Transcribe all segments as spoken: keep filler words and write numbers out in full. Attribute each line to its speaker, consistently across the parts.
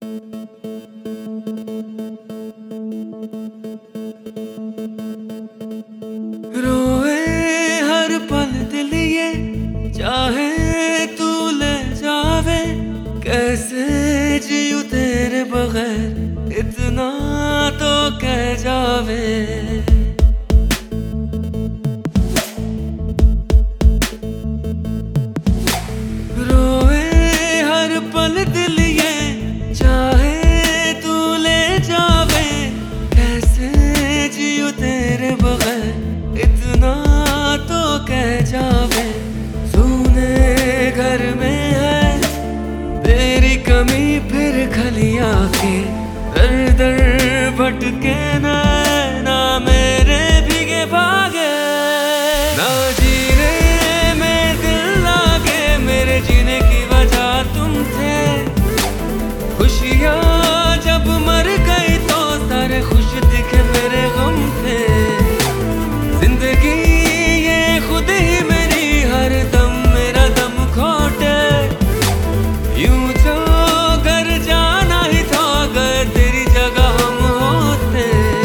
Speaker 1: रोए हर पल दिल ये, चाहे तू ले जावे, कैसे जीऊं तेरे बगैर इतना तो कह जावे। रोए हर पल दिल ये, चाहे तू ले जावे, कैसे जीऊं तेरे बगैर इतना तो कह जावे। सुने घर में है तेरी कमी, फिर खलिया के दर दर भटके ना मेरे भीगे भागे। ना जीने में दिल लागे, मेरे जीने की वजह तुम थे। खुशियाँ जब मर गई तो सारे खुश दिखे मेरे गम थे। जिंदगी ये खुद ही मेरी हर दम मेरा दम घोटे। यूं जो घर जाना ही था अगर तेरी जगह हम होते।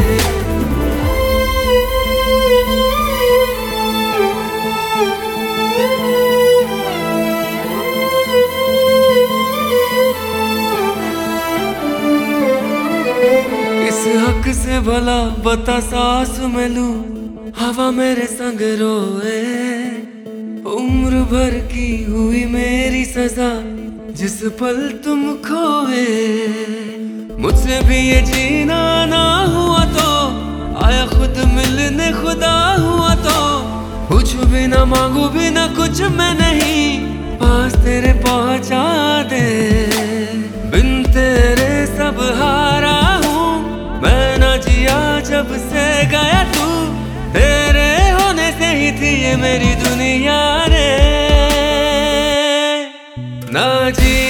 Speaker 1: इस हक से भला बता सांस में लूं, हवा मेरे संग रोए। उम्र भर की हुई मेरी सजा, जिस पल तुम खोए। मुझसे भी ये जीना ना हुआ तो आया खुद मिलने खुदा हुआ तो। पूछूं भी ना मांगू भी ना कुछ मैं नहीं, पास तेरे पहुंचा दे। बिन तेरे सब हारा हूँ मैं, ना जिया जब से गया तू। तेरे होने से ही थी ये मेरी दुनिया रे। ना जी